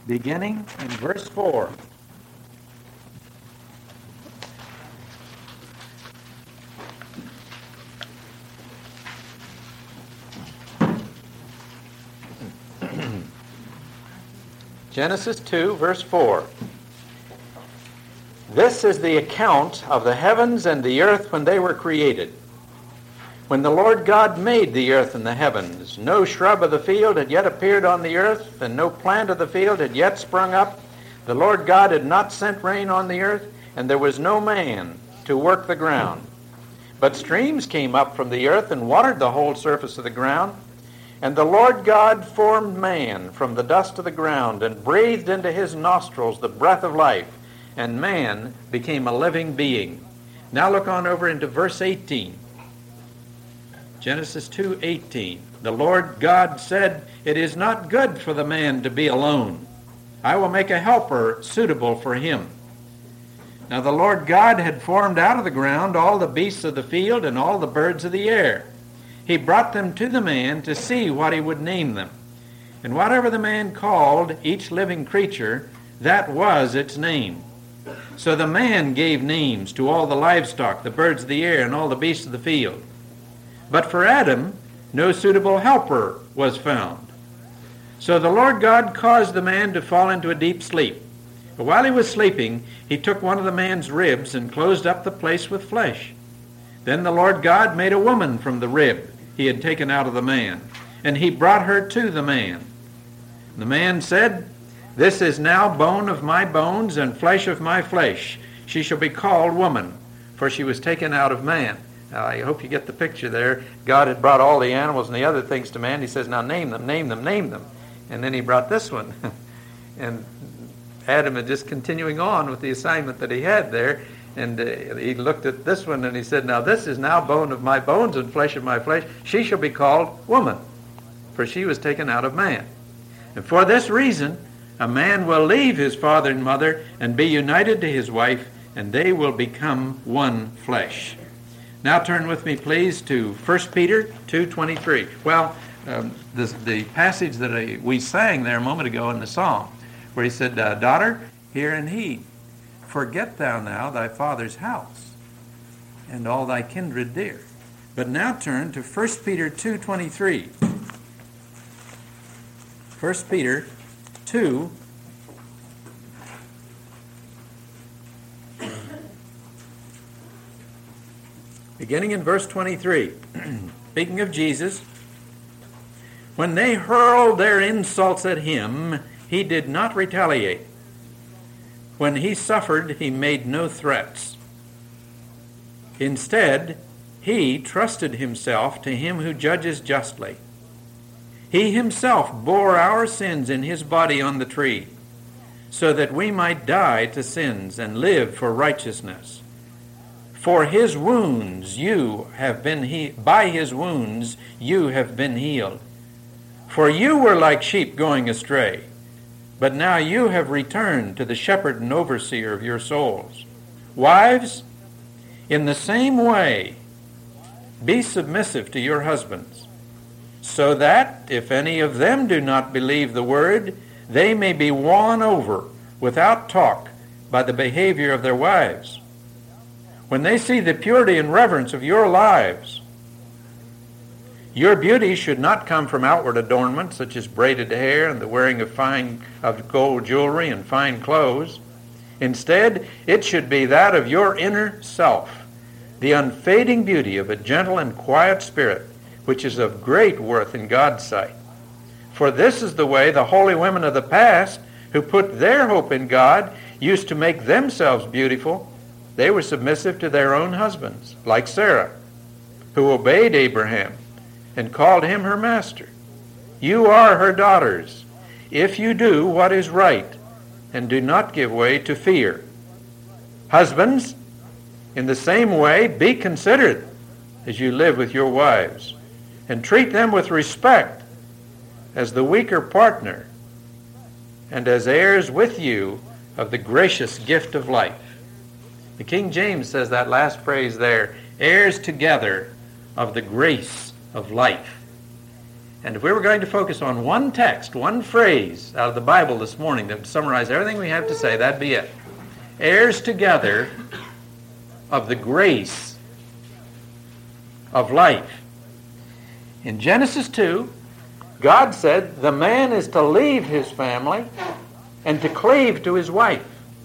beginning in verse 4. Genesis 2, verse 4. This is the account of the heavens and the earth when they were created. When the Lord God made the earth and the heavens, no shrub of the field had yet appeared on the earth, and no plant of the field had yet sprung up. The Lord God had not sent rain on the earth, and there was no man to work the ground. But streams came up from the earth and watered the whole surface of the ground. And the Lord God formed man from the dust of the ground and breathed into his nostrils the breath of life, and man became a living being. Now look on over into verse 18. Genesis 2:18. The Lord God said, "It is not good for the man to be alone. I will make a helper suitable for him." Now the Lord God had formed out of the ground all the beasts of the field and all the birds of the air. He brought them to the man to see what he would name them. And whatever the man called each living creature, that was its name. So the man gave names to all the livestock, the birds of the air, and all the beasts of the field. But for Adam, no suitable helper was found. So the Lord God caused the man to fall into a deep sleep. But while he was sleeping, he took one of the man's ribs and closed up the place with flesh. Then the Lord God made a woman from the rib he had taken out of the man, and he brought her to the man. The man said, "This is now bone of my bones and flesh of my flesh. She shall be called woman, for she was taken out of man." Now, I hope you get the picture there. God had brought all the animals and the other things to man. He says, "Now name them, name them, name them." And then he brought this one. And Adam is just continuing on with the assignment that he had there. And he looked at this one and he said, "Now this is now bone of my bones and flesh of my flesh. She shall be called woman, for she was taken out of man. And for this reason, a man will leave his father and mother and be united to his wife, and they will become one flesh." Now turn with me, please, to 1 Peter 2:23. Well, the passage that we sang there a moment ago in the song, where he said, "Daughter, hear and heed. Forget thou now thy father's house, and all thy kindred dear." But now turn to 1 Peter 2:23. 1 Peter 2, beginning in verse 23. Speaking of Jesus, "When they hurled their insults at him, he did not retaliate. When he suffered, he made no threats. Instead, he trusted himself to him who judges justly. He himself bore our sins in his body on the tree, so that we might die to sins and live for righteousness. For his wounds you have been by his wounds you have been healed. For you were like sheep going astray, but now you have returned to the shepherd and overseer of your souls. Wives, in the same way, be submissive to your husbands, so that, if any of them do not believe the word, they may be won over without talk by the behavior of their wives. When they see the purity and reverence of your lives, your beauty should not come from outward adornment, such as braided hair and the wearing of gold jewelry and fine clothes. Instead, it should be that of your inner self, the unfading beauty of a gentle and quiet spirit, which is of great worth in God's sight. For this is the way the holy women of the past, who put their hope in God, used to make themselves beautiful. They were submissive to their own husbands, like Sarah, who obeyed Abraham and called him her master. You are her daughters, if you do what is right and do not give way to fear. Husbands, in the same way, be considerate as you live with your wives, and treat them with respect as the weaker partner and as heirs with you of the gracious gift of life. The King James says that last phrase there, heirs together of the grace of life. And if we were going to focus on one text, one phrase out of the Bible this morning that would summarize everything we have to say, that'd be it. Heirs together of the grace of life. In Genesis 2, God said the man is to leave his family and to cleave to his wife.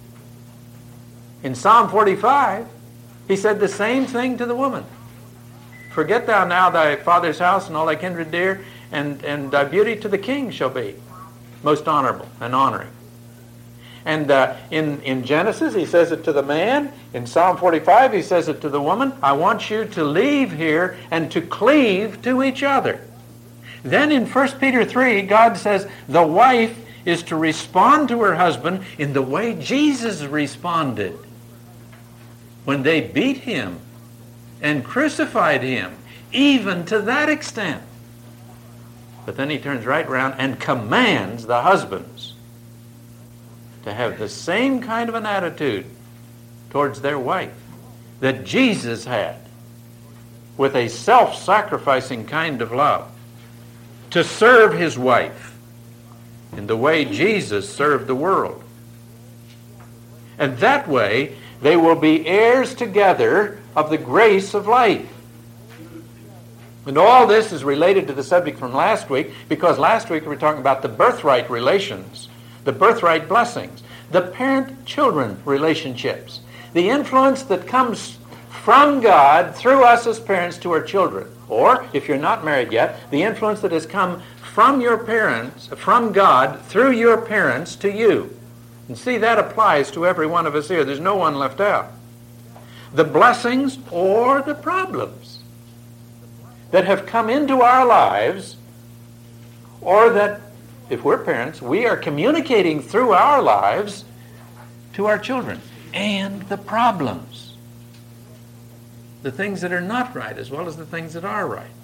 In Psalm 45, he said the same thing to the woman. Forget thou now thy father's house and all thy kindred dear, and thy beauty to the king shall be most honorable and honoring. And in Genesis, he says it to the man. In Psalm 45, he says it to the woman. I want you to leave here and to cleave to each other. Then in 1 Peter 3, God says the wife is to respond to her husband in the way Jesus responded when they beat him and crucified him, even to that extent. But then he turns right around and commands the husbands to have the same kind of an attitude towards their wife that Jesus had, with a self-sacrificing kind of love, to serve his wife in the way Jesus served the world. And that way, they will be heirs together of the grace of life. And all this is related to the subject from last week, because last week we were talking about the birthright relations, the birthright blessings, the parent-children relationships, the influence that comes from God through us as parents to our children. Or, if you're not married yet, the influence that has come from your parents, from God, through your parents to you. And see, that applies to every one of us here. There's no one left out. The blessings or the problems that have come into our lives, or that, if we're parents, we are communicating through our lives to our children. And the problems. The things that are not right as well as the things that are right.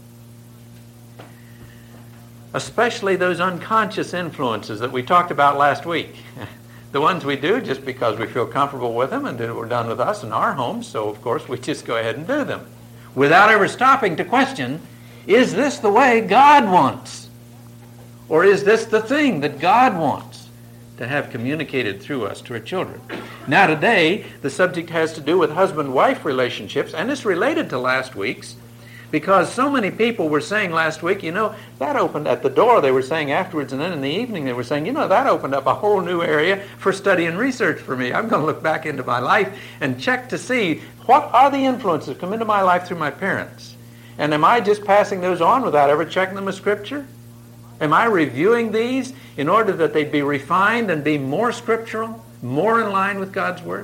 Especially those unconscious influences that we talked about last week. The ones we do just because we feel comfortable with them and we're done with us in our homes, so of course we just go ahead and do them. Without ever stopping to question, is this the way God wants? Or is this the thing that God wants to have communicated through us to our children? Now today, the subject has to do with husband-wife relationships, and it's related to last week's, because so many people were saying last week, that opened at the door, they were saying afterwards, and then in the evening they were saying, that opened up a whole new area for study and research for me. I'm going to look back into my life and check to see what are the influences that come into my life through my parents. And am I just passing those on without ever checking them with Scripture? Am I reviewing these in order that they'd be refined and be more scriptural, more in line with God's Word?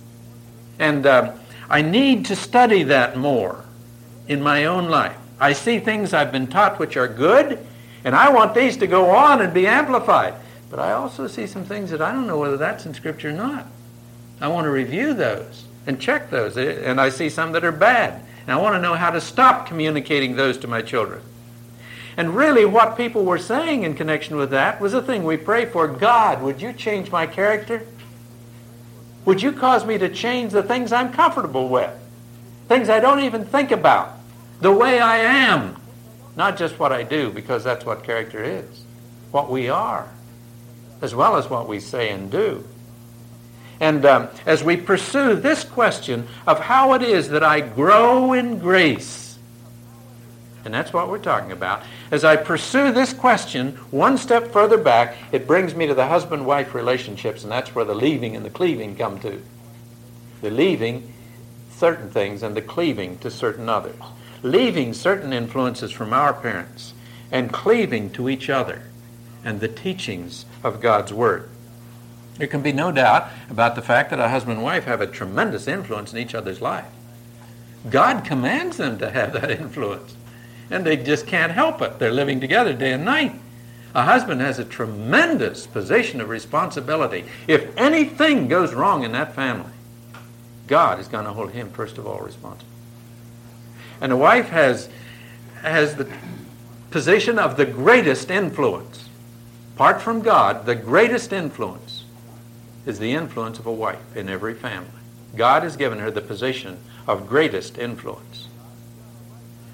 And I need to study that more in my own life. I see things I've been taught which are good, and I want these to go on and be amplified. But I also see some things that I don't know whether that's in Scripture or not. I want to review those and check those. And I see some that are bad. And I want to know how to stop communicating those to my children. And really what people were saying in connection with that was a thing we pray for. God, would you change my character? Would you cause me to change the things I'm comfortable with? Things I don't even think about. The way I am. Not just what I do, because that's what character is. What we are. As well as what we say and do. And as we pursue this question of how it is that I grow in grace, and that's what we're talking about, as I pursue this question one step further back, it brings me to the husband-wife relationships, and that's where the leaving and the cleaving come to. The leaving certain things and the cleaving to certain others. Leaving certain influences from our parents and cleaving to each other and the teachings of God's Word. There can be no doubt about the fact that a husband and wife have a tremendous influence in each other's life. God commands them to have that influence, and they just can't help it. They're living together day and night. A husband has a tremendous position of responsibility. If anything goes wrong in that family, God is going to hold him first of all responsible. And a wife has the position of the greatest influence. Apart from God, the greatest influence is the influence of a wife in every family. God has given her the position of greatest influence.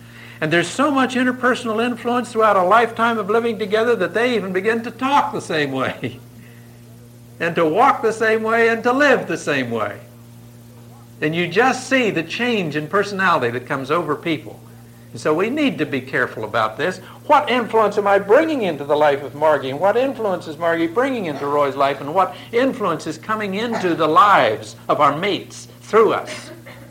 And there's so much interpersonal influence throughout a lifetime of living together that they even begin to talk the same way and to walk the same way and to live the same way. And you just see the change in personality that comes over people. And so we need to be careful about this. What influence am I bringing into the life of Margie? And what influence is Margie bringing into Roy's life? And what influence is coming into the lives of our mates through us?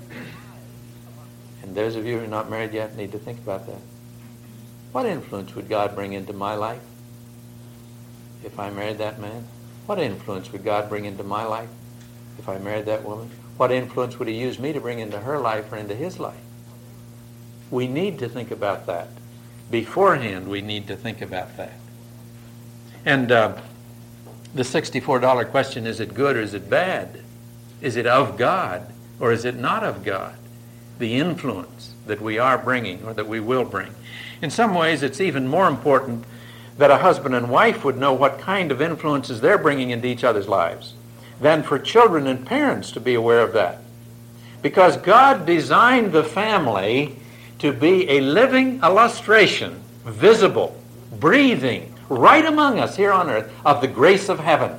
And those of you who are not married yet need to think about that. What influence would God bring into my life if I married that man? What influence would God bring into my life if I married that woman? What influence would he use me to bring into her life or into his life? We need to think about that. Beforehand, we need to think about that. And the $64 question, is it good or is it bad? Is it of God or is it not of God? The influence that we are bringing or that we will bring. In some ways, it's even more important that a husband and wife would know what kind of influences they're bringing into each other's lives than for children and parents to be aware of that. Because God designed the family to be a living illustration, visible, breathing, right among us here on earth, of the grace of heaven.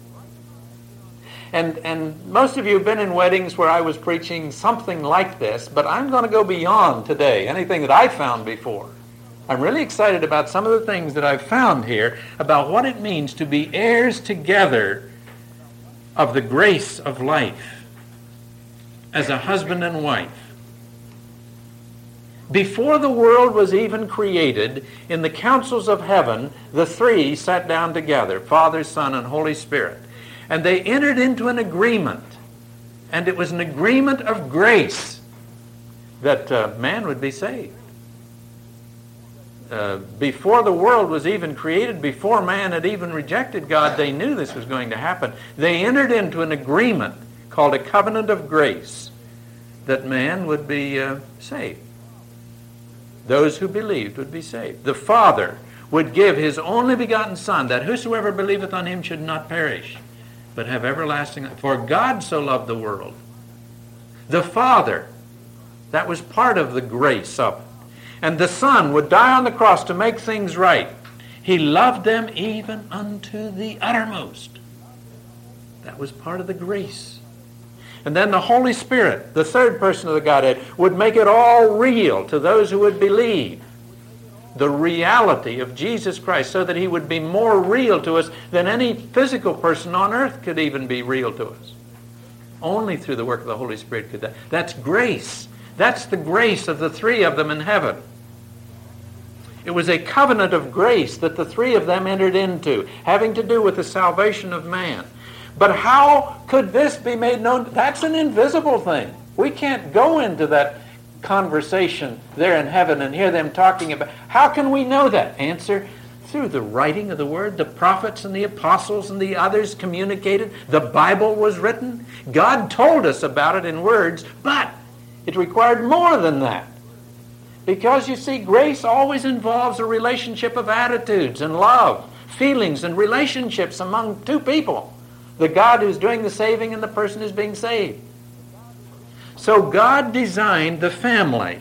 And most of you have been in weddings where I was preaching something like this, but I'm going to go beyond today, anything that I've found before. I'm really excited about some of the things that I've found here about what it means to be heirs together of the grace of life as a husband and wife. Before the world was even created, in the councils of heaven, the three sat down together, Father, Son, and Holy Spirit. And they entered into an agreement. And it was an agreement of grace that man would be saved. Before the world was even created, before man had even rejected God, they knew this was going to happen. They entered into an agreement called a covenant of grace that man would be saved. Those who believed would be saved. The Father would give his only begotten Son, that whosoever believeth on him should not perish, but have everlasting life. For God so loved the world. The Father, that was part of the grace of it. And the Son would die on the cross to make things right. He loved them even unto the uttermost. That was part of the grace. And then the Holy Spirit, the third person of the Godhead, would make it all real to those who would believe. The reality of Jesus Christ, so that he would be more real to us than any physical person on earth could even be real to us. Only through the work of the Holy Spirit could that. That's grace. That's the grace of the three of them in heaven. It was a covenant of grace that the three of them entered into, having to do with the salvation of man. But how could this be made known? That's an invisible thing. We can't go into that conversation there in heaven and hear them talking about. How can we know that? Answer, through the writing of the Word. The prophets and the apostles and the others communicated. The Bible was written. God told us about it in words, but it required more than that. Because, you see, grace always involves a relationship of attitudes and love, feelings and relationships among two people. The God who's doing the saving and the person who's being saved. So God designed the family.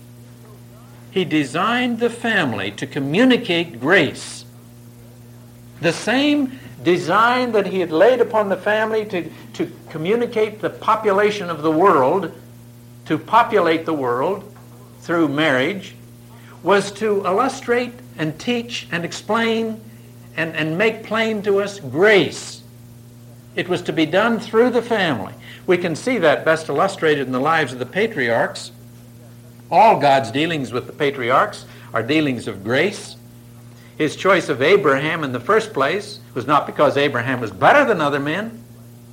He designed the family to communicate grace. The same design that he had laid upon the family to communicate the population of the world, to populate the world through marriage, was to illustrate and teach and explain and make plain to us grace. It was to be done through the family. We can see that best illustrated in the lives of the patriarchs. All God's dealings with the patriarchs are dealings of grace. His choice of Abraham in the first place was not because Abraham was better than other men.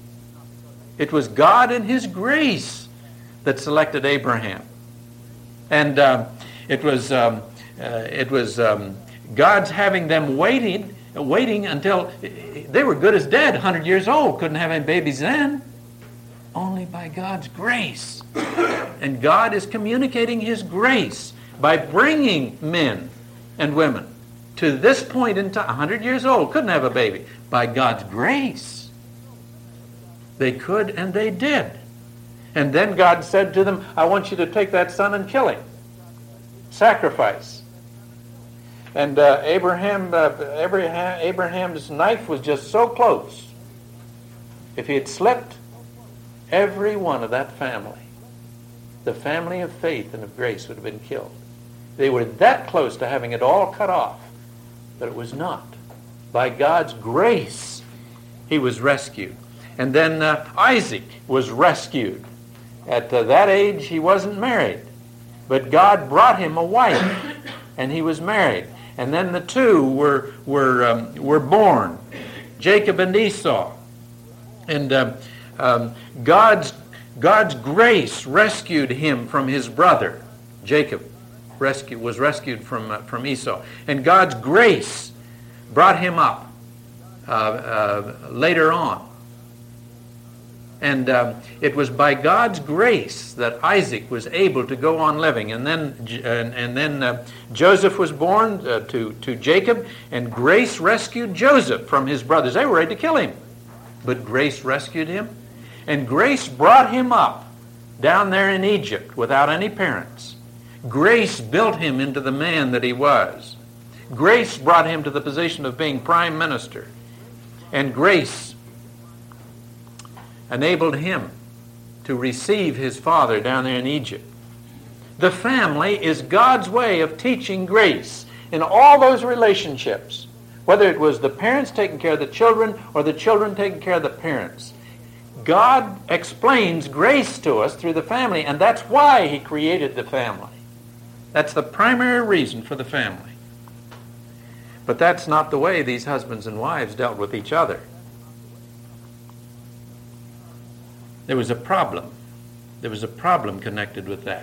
It was God in his grace that selected Abraham. And it was God's having them waiting until they were good as dead, 100 years old, couldn't have any babies then. Only by God's grace. And God is communicating his grace by bringing men and women to this point in time, 100 years old, couldn't have a baby. By God's grace. They could and they did. And then God said to them, I want you to take that son and kill him. sacrifice. And Abraham's knife was just so close. If he had slipped, every one of that family, the family of faith and of grace, would have been killed. They were that close to having it all cut off, but it was not. By God's grace, he was rescued. And then Isaac was rescued. At that age, he wasn't married, but God brought him a wife, and he was married. And then the two were born, Jacob and Esau. And God's grace rescued him from his brother. Jacob was rescued from Esau. And God's grace brought him up later on. And it was by God's grace that Isaac was able to go on living. And then Joseph was born to Jacob, and grace rescued Joseph from his brothers. They were ready to kill him, but grace rescued him. And grace brought him up down there in Egypt without any parents. Grace built him into the man that he was. Grace brought him to the position of being prime minister. And grace enabled him to receive his father down there in Egypt. The family is God's way of teaching grace in all those relationships, whether it was the parents taking care of the children or the children taking care of the parents. God explains grace to us through the family, and that's why he created the family. That's the primary reason for the family. But that's not the way these husbands and wives dealt with each other. There was a problem. There was a problem connected with that.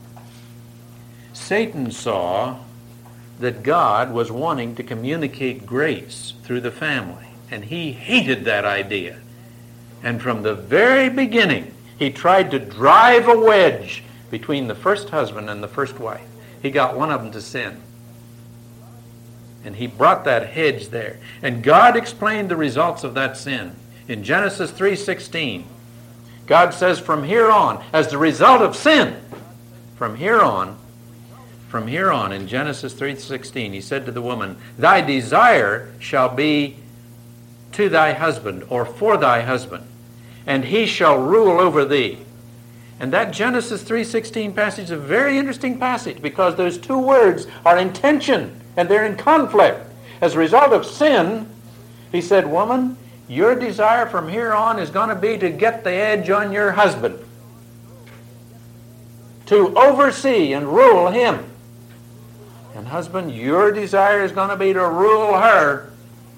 Satan saw that God was wanting to communicate grace through the family, and he hated that idea. And from the very beginning, he tried to drive a wedge between the first husband and the first wife. He got one of them to sin. And he brought that hedge there. And God explained the results of that sin. In Genesis 3:16, God says from here on, as the result of sin, from here on in Genesis 3:16, he said to the woman, "Thy desire shall be to thy husband, or for thy husband, and he shall rule over thee." And that Genesis 3:16 passage is a very interesting passage, because those two words are in tension and they're in conflict. As a result of sin, he said, "Woman, your desire from here on is going to be to get the edge on your husband, to oversee and rule him. And husband, your desire is going to be to rule her."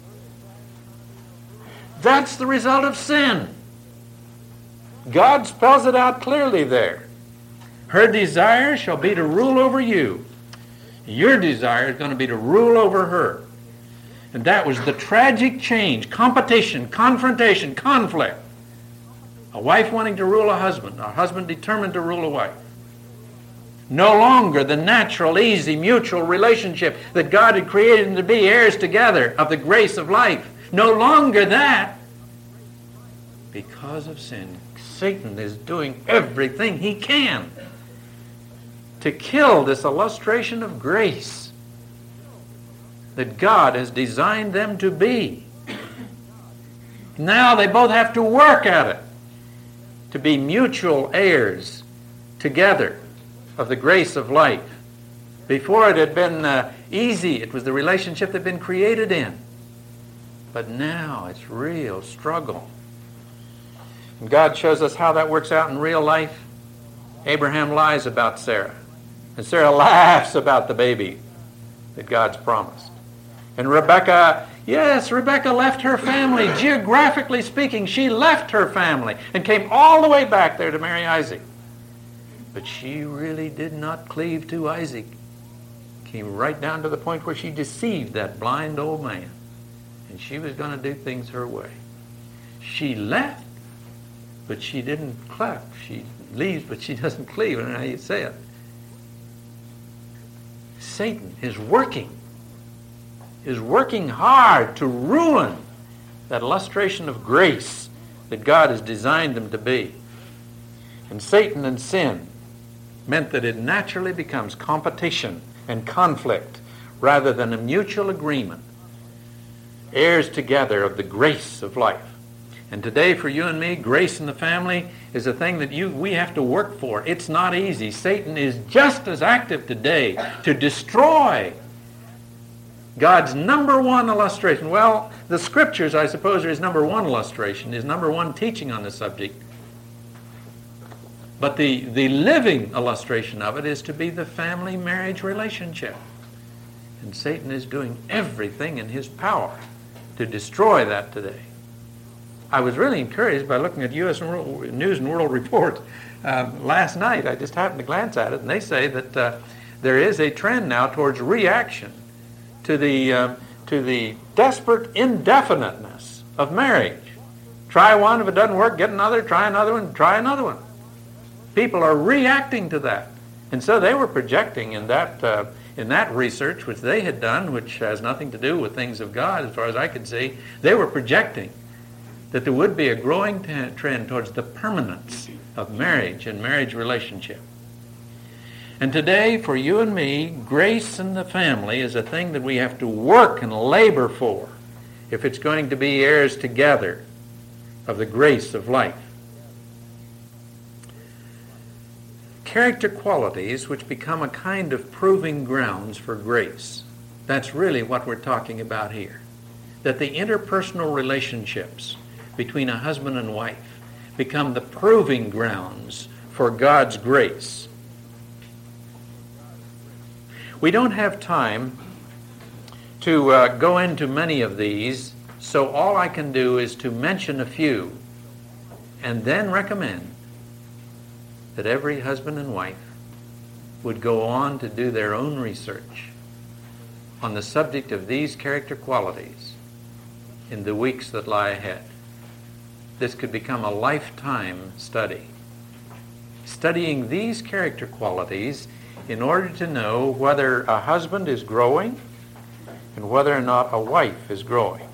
That's the result of sin. God spells it out clearly there. Her desire shall be to rule over you. Your desire is going to be to rule over her. And that was the tragic change, competition, confrontation, conflict. A wife wanting to rule a husband determined to rule a wife. No longer the natural, easy, mutual relationship that God had created them to be, heirs together of the grace of life. No longer that. Because of sin, Satan is doing everything he can to kill this illustration of grace that God has designed them to be. Now they both have to work at it to be mutual heirs together of the grace of life. Before it had been easy. It was the relationship they'd been created in. But now it's real struggle. And God shows us how that works out in real life. Abraham lies about Sarah, and Sarah laughs about the baby that God's promised. And Rebekah left her family. Geographically speaking, she left her family and came all the way back there to marry Isaac. But she really did not cleave to Isaac. Came right down to the point where she deceived that blind old man. And she was going to do things her way. She left, but she didn't cleave. She leaves, but she doesn't cleave. I don't know how you say it. Satan is working hard to ruin that illustration of grace that God has designed them to be. And Satan and sin meant that it naturally becomes competition and conflict rather than a mutual agreement. Heirs together of the grace of life. And today for you and me, grace in the family is a thing that we have to work for. It's not easy. Satan is just as active today to destroy God's number one illustration. Well, the Scriptures, I suppose, are his number one illustration, his number one teaching on the subject. But the living illustration of it is to be the family marriage relationship. And Satan is doing everything in his power to destroy that today. I was really encouraged by looking at U.S. News and World Report last night. I just happened to glance at it, and they say that there is a trend now towards reaction to the desperate indefiniteness of marriage. Try one, if it doesn't work, get another, try another one, try another one. People are reacting to that. And so they were projecting in that research, which they had done, which has nothing to do with things of God, as far as I could see, they were projecting that there would be a growing trend towards the permanence of marriage and marriage relationship. And today, for you and me, grace in the family is a thing that we have to work and labor for if it's going to be heirs together of the grace of life. Character qualities which become a kind of proving grounds for grace. That's really what we're talking about here. That the interpersonal relationships between a husband and wife become the proving grounds for God's grace. We don't have time to go into many of these, so all I can do is to mention a few and then recommend that every husband and wife would go on to do their own research on the subject of these character qualities in the weeks that lie ahead. This could become a lifetime study. Studying these character qualities in order to know whether a husband is growing and whether or not a wife is growing.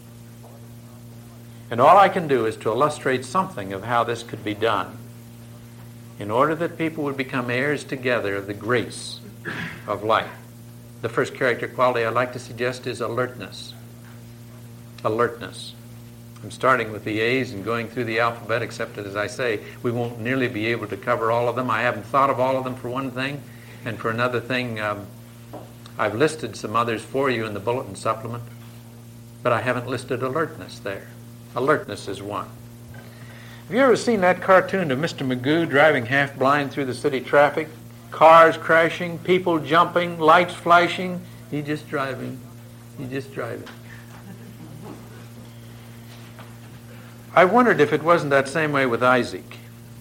And all I can do is to illustrate something of how this could be done in order that people would become heirs together of the grace of life. The first character quality I'd like to suggest is alertness. Alertness. I'm starting with the A's and going through the alphabet, except that, as I say, we won't nearly be able to cover all of them. I haven't thought of all of them, for one thing. And for another thing, I've listed some others for you in the bulletin supplement, but I haven't listed alertness there. Alertness is one. Have you ever seen that cartoon of Mr. Magoo driving half blind through the city traffic? Cars crashing, people jumping, lights flashing. He's just driving. I wondered if it wasn't that same way with Isaac,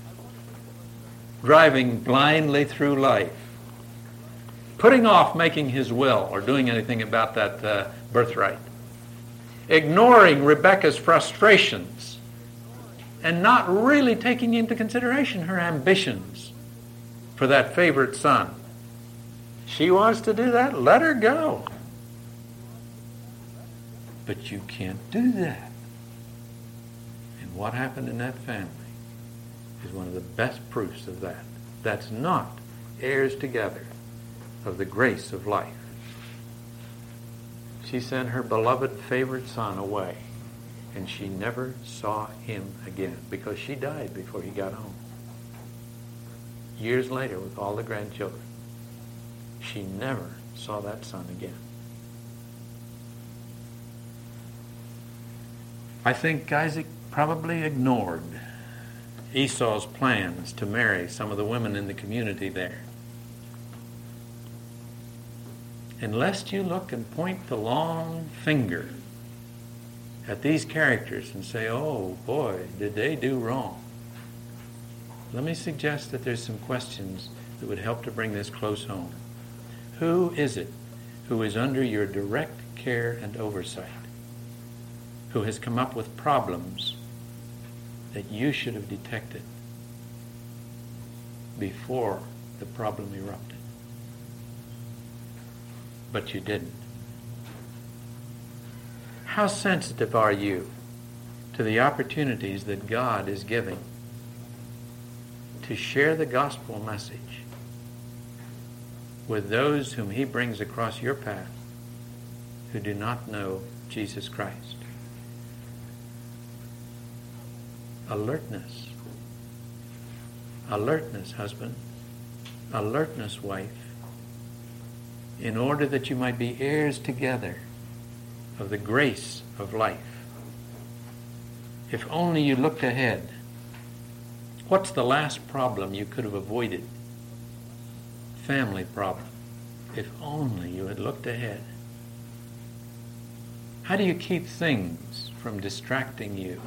driving blindly through life, putting off making his will or doing anything about that birthright, ignoring Rebekah's frustrations, and not really taking into consideration her ambitions for that favorite son. She wants to do that, let her go. But you can't do that. What happened in that family is one of the best proofs of that. That's not heirs together of the grace of life. She sent her beloved favorite son away, and she never saw him again because she died before he got home. Years later, with all the grandchildren, she never saw that son again. I think Isaac probably ignored Esau's plans to marry some of the women in the community there. And lest you look and point the long finger at these characters and say, oh boy, did they do wrong, let me suggest that there's some questions that would help to bring this close home. Who is it who is under your direct care and oversight, who has come up with problems that you should have detected before the problem erupted? But you didn't. How sensitive are you to the opportunities that God is giving to share the gospel message with those whom he brings across your path who do not know Jesus Christ. Alertness. Alertness, husband. Alertness, wife. In order that you might be heirs together of the grace of life. If only you looked ahead. What's the last problem you could have avoided? Family problem. If only you had looked ahead. How do you keep things from distracting you?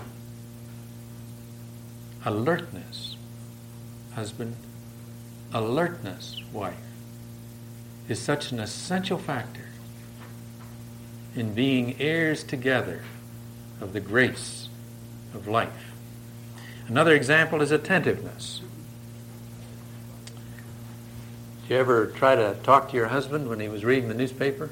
Alertness, husband. Alertness, wife, is such an essential factor in being heirs together of the grace of life. Another example is attentiveness. Did you ever try to talk to your husband when he was reading the newspaper?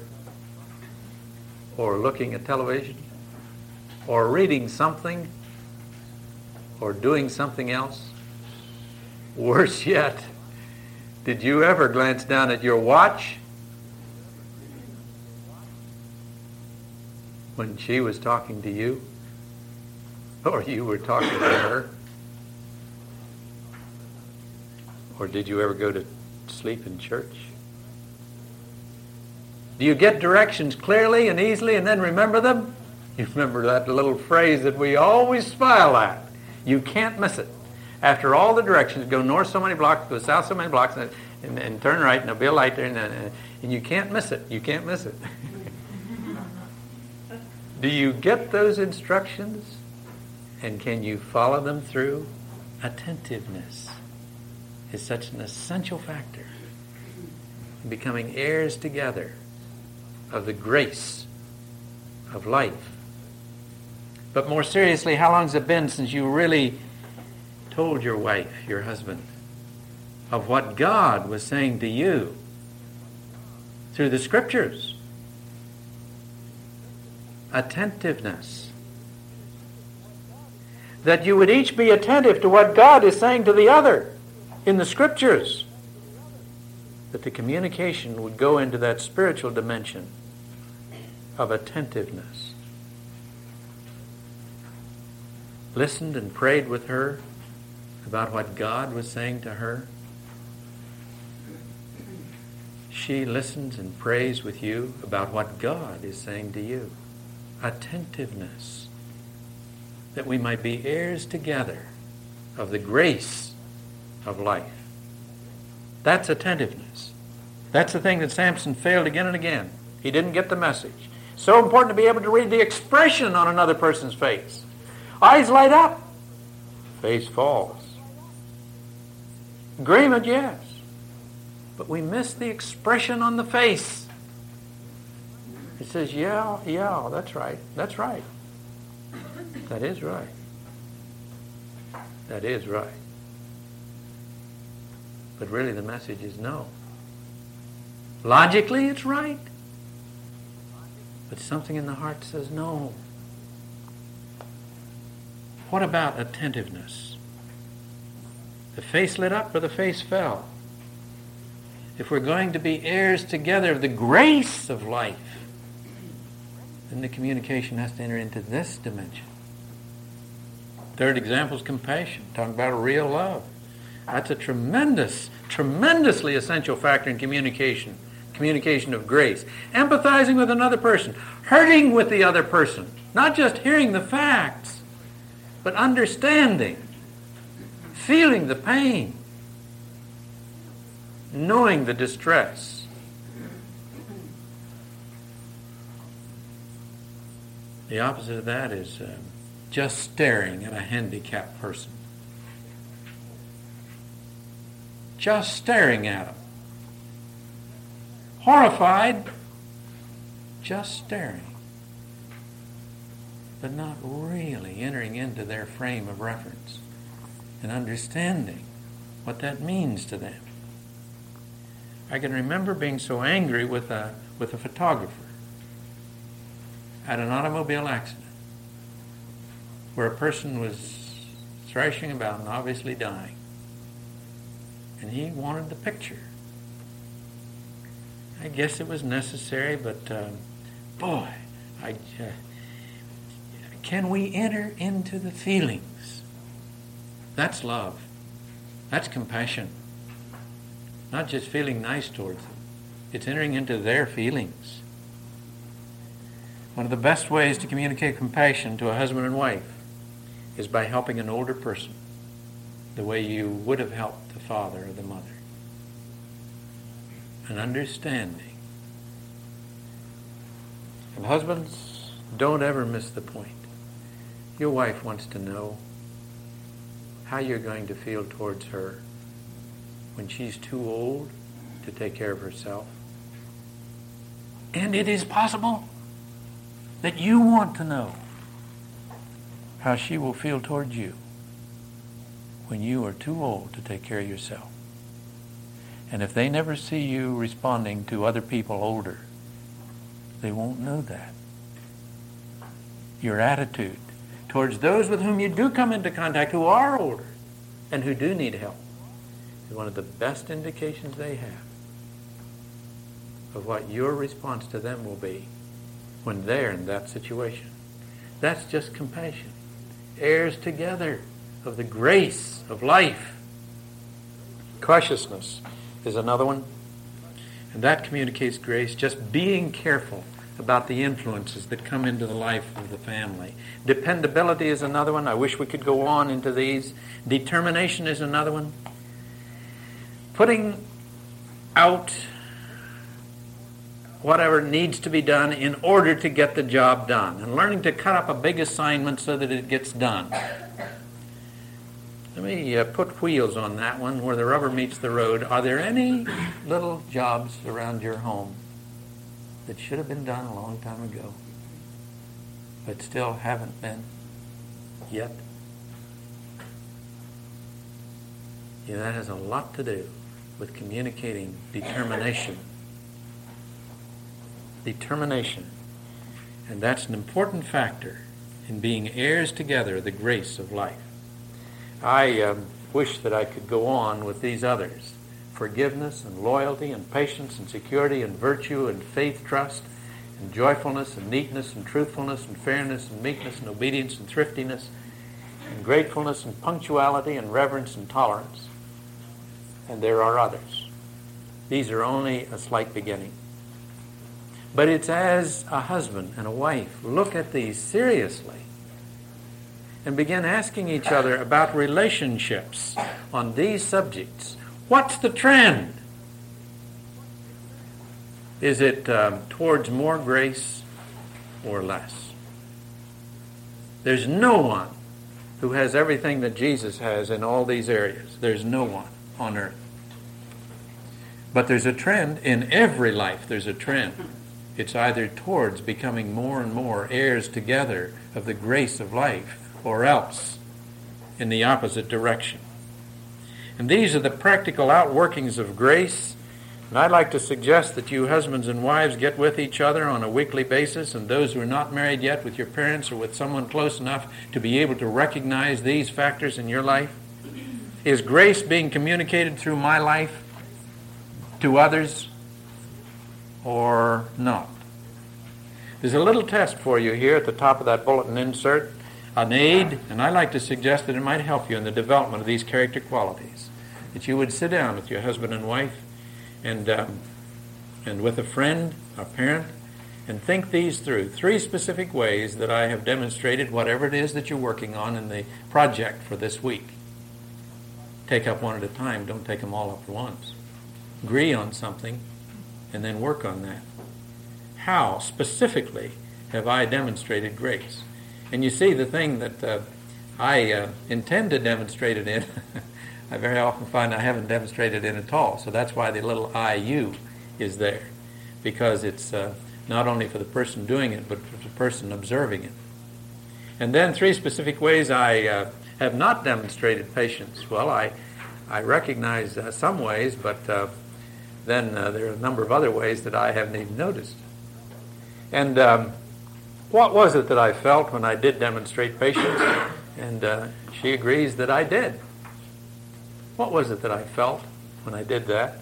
Or looking at television? Or reading something? Or doing something else? Worse yet, did you ever glance down at your watch when she was talking to you? Or you were talking to her? Or did you ever go to sleep in church? Do you get directions clearly and easily and then remember them? You remember that little phrase that we always smile at. You can't miss it. After all the directions, go north so many blocks, go south so many blocks, and turn right, and there'll be a light there, and you can't miss it. You can't miss it. Do you get those instructions? And can you follow them through? Attentiveness is such an essential factor in becoming heirs together of the grace of life. But more seriously, how long has it been since you really told your wife, your husband, of what God was saying to you through the Scriptures? Attentiveness. That you would each be attentive to what God is saying to the other in the Scriptures. That the communication would go into that spiritual dimension of attentiveness. Listened and prayed with her about what God was saying to her. She listens and prays with you about what God is saying to you. Attentiveness. That we might be heirs together of the grace of life. That's attentiveness. That's the thing that Samson failed again and again. He didn't get the message. So important to be able to read the expression on another person's face. Eyes light up. Face falls. Agreement, yes. But we miss the expression on the face. It says, yeah, that's right. That's right. That is right. That is right. But really the message is no. Logically it's right. But something in the heart says no. What about attentiveness? The face lit up or the face fell? If we're going to be heirs together of the grace of life, then the communication has to enter into this dimension. Third example is compassion, talking about a real love. That's a tremendously essential factor in communication of grace. Empathizing with another person, hurting with the other person, not just hearing the facts, but understanding, feeling the pain, knowing the distress. The opposite of that is just staring at a handicapped person. Just staring at them. Horrified, just staring. But not really entering into their frame of reference and understanding what that means to them. I can remember being so angry with a photographer at an automobile accident where a person was thrashing about and obviously dying. And he wanted the picture. I guess it was necessary, but boy, can we enter into the feelings? That's love. That's compassion. Not just feeling nice towards them. It's entering into their feelings. One of the best ways to communicate compassion to a husband and wife is by helping an older person the way you would have helped the father or the mother. An understanding. And husbands, don't ever miss the point. Your wife wants to know how you're going to feel towards her when she's too old to take care of herself. And it is possible that you want to know how she will feel towards you when you are too old to take care of yourself. And if they never see you responding to other people older, they won't know that. Your attitude towards those with whom you do come into contact who are older and who do need help is one of the best indications they have of what your response to them will be when they're in that situation. That's just compassion. Heirs together of the grace of life. Cautiousness is another one. And that communicates grace. Just being careful about the influences that come into the life of the family. Dependability is another one. I wish we could go on into these. Determination is another one. Putting out whatever needs to be done in order to get the job done. And learning to cut up a big assignment so that it gets done. Let me put wheels on that one where the rubber meets the road. Are there any little jobs around your home that should have been done a long time ago but still haven't been yet? Yeah, that has a lot to do with communicating determination. Determination. And that's an important factor in being heirs together of the grace of life. I wish that I could go on with these others. Forgiveness and loyalty and patience and security and virtue and faith, trust and joyfulness and neatness and truthfulness and fairness and meekness and obedience and thriftiness and gratefulness and punctuality and reverence and tolerance. And there are others. These are only a slight beginning. But it's as a husband and a wife look at these seriously and begin asking each other about relationships on these subjects. What's the trend? Is it towards more grace or less? There's no one who has everything that Jesus has in all these areas. There's no one on earth. But there's a trend in every life. There's a trend. It's either towards becoming more and more heirs together of the grace of life, or else in the opposite direction. And these are the practical outworkings of grace. And I'd like to suggest that you husbands and wives get with each other on a weekly basis, and those who are not married yet with your parents or with someone close enough to be able to recognize these factors in your life. Is grace being communicated through my life to others or not? There's a little test for you here at the top of that bulletin insert, an aid, and I like to suggest that it might help you in the development of these character qualities. That you would sit down with your husband and wife and with a friend, a parent, and think these through. 3 specific ways that I have demonstrated whatever it is that you're working on in the project for this week. Take up one at a time. Don't take them all up at once. Agree on something and then work on that. How specifically have I demonstrated grace? And you see, the thing that I intend to demonstrate it in, I very often find I haven't demonstrated it at all. So that's why the little IU is there. Because it's not only for the person doing it, but for the person observing it. And then 3 specific ways I have not demonstrated patience. Well, I recognize some ways, but then there are a number of other ways that I haven't even noticed. And what was it that I felt when I did demonstrate patience? And she agrees that I did. What was it that I felt when I did that?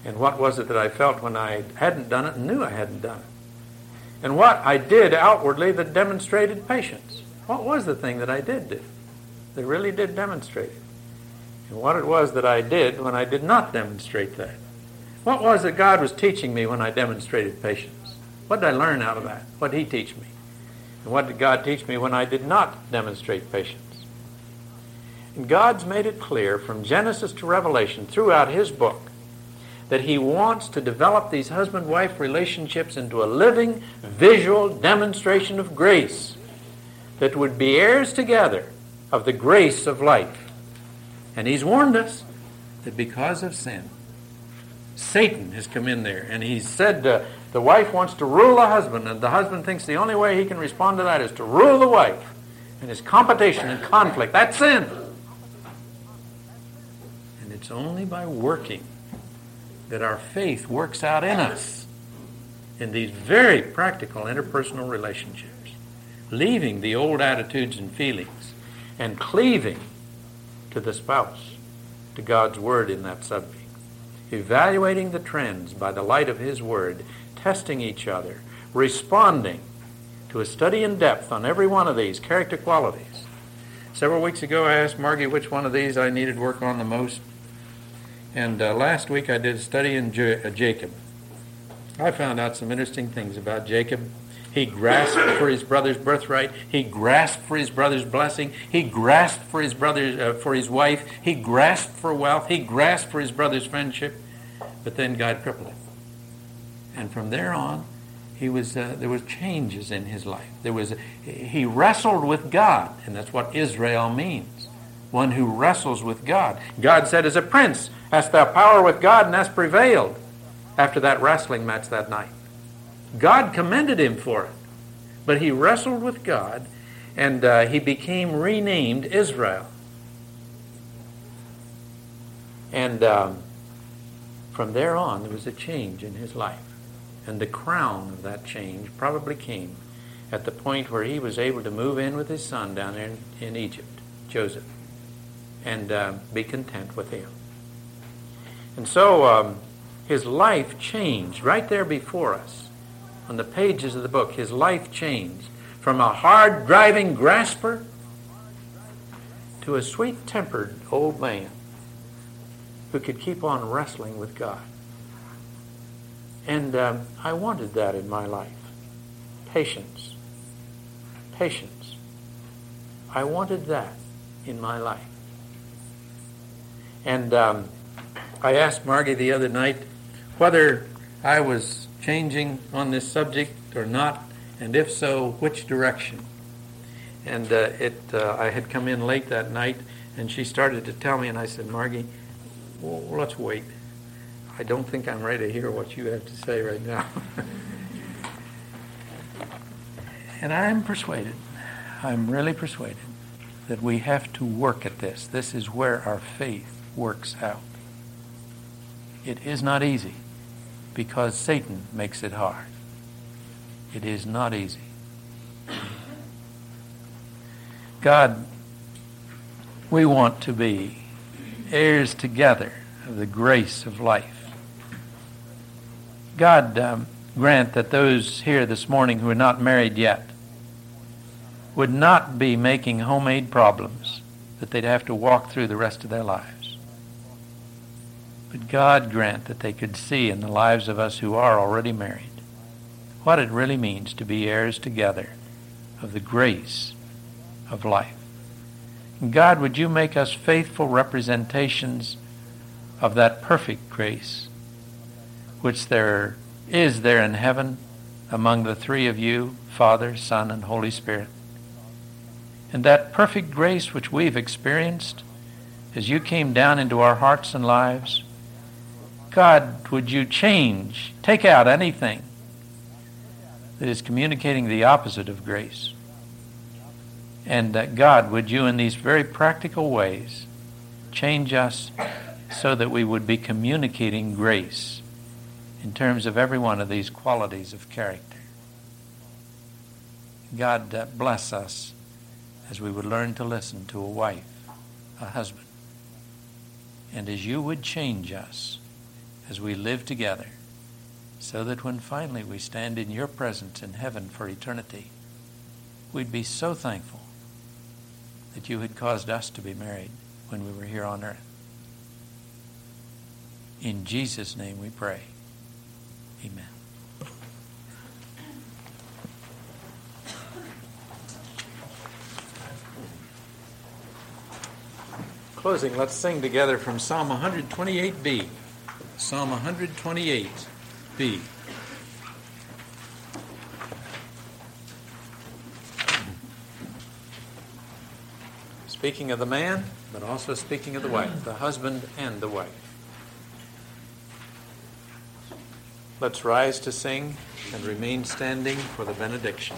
And what was it that I felt when I hadn't done it and knew I hadn't done it? And what I did outwardly that demonstrated patience. What was the thing that I did do that really did demonstrate it? And what it was that I did when I did not demonstrate that? What was that God was teaching me when I demonstrated patience? What did I learn out of that? What did He teach me? And what did God teach me when I did not demonstrate patience? And God's made it clear from Genesis to Revelation throughout His book that He wants to develop these husband-wife relationships into a living, visual demonstration of grace that would be heirs together of the grace of life. And He's warned us that because of sin, Satan has come in there, and he's said the wife wants to rule the husband, and the husband thinks the only way he can respond to that is to rule the wife. And his competition and conflict, that's sin. And it's only by working that our faith works out in us in these very practical interpersonal relationships, leaving the old attitudes and feelings and cleaving to the spouse, to God's Word in that subject, evaluating the trends by the light of His Word, testing each other, responding to a study in depth on every one of these character qualities. Several weeks ago I asked Margie which one of these I needed work on the most. And last week I did a study in Jacob. I found out some interesting things about Jacob. He grasped for his brother's birthright. He grasped for his brother's blessing. He grasped for his brother's, for his wife. He grasped for wealth. He grasped for his brother's friendship. But then God crippled him. And from there on, there was changes in his life. He wrestled with God, and that's what Israel means. One who wrestles with God. God said, as a prince, hast thou power with God and hast prevailed after that wrestling match that night. God commended him for it. But he wrestled with God, and he became renamed Israel. And from there on, there was a change in his life. And the crown of that change probably came at the point where he was able to move in with his son down there in Egypt, Joseph, and be content with him. And so his life changed right there before us. On the pages of the book, his life changed from a hard-driving grasper to a sweet-tempered old man who could keep on wrestling with God. And I wanted that in my life. Patience. Patience. I wanted that in my life. And I asked Margie the other night whether I was changing on this subject or not, and if so, which direction. And I had come in late that night, and she started to tell me, and I said, Margie, well, let's wait. I don't think I'm ready to hear what you have to say right now. And I'm persuaded, I'm really persuaded, that we have to work at this. This is where our faith works out. It is not easy, because Satan makes it hard. It is not easy. God, we want to be heirs together of the grace of life. God, grant that those here this morning who are not married yet would not be making homemade problems that they'd have to walk through the rest of their lives. But God grant that they could see in the lives of us who are already married what it really means to be heirs together of the grace of life. And God, would you make us faithful representations of that perfect grace which there is there in heaven among the three of you, Father, Son, and Holy Spirit. And that perfect grace which we've experienced as you came down into our hearts and lives, God, would you change, take out anything that is communicating the opposite of grace? And God, would you in these very practical ways change us so that we would be communicating grace in terms of every one of these qualities of character. God, bless us as we would learn to listen to a wife, a husband, and as you would change us as we live together, so that when finally we stand in your presence in heaven for eternity, we'd be so thankful that you had caused us to be married when we were here on earth. In Jesus' name we pray. Amen. Closing, let's sing together from Psalm 128b. Psalm 128b. Speaking of the man, but also speaking of the wife, the husband and the wife. Let's rise to sing and remain standing for the benediction.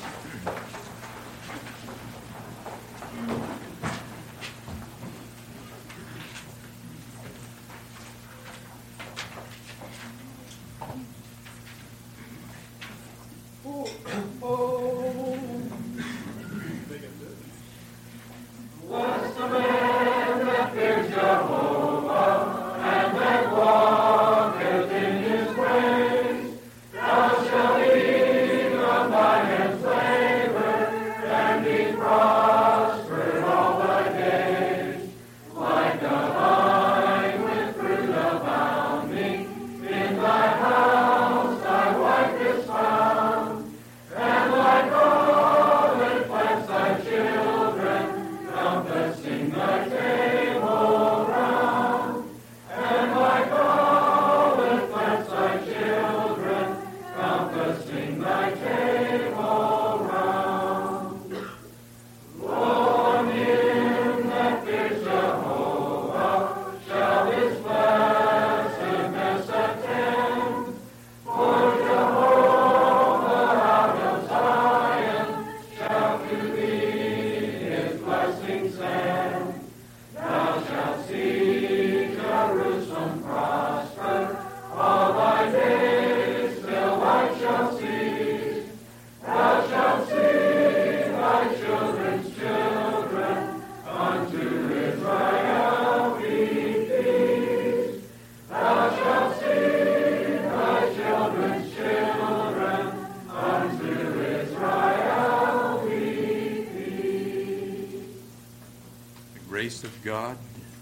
Of God,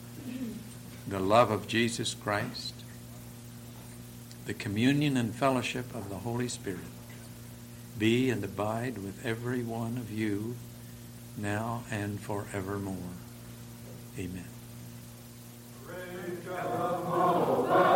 the love of Jesus Christ, the communion and fellowship of the Holy Spirit be and abide with every one of you now and forevermore. Amen.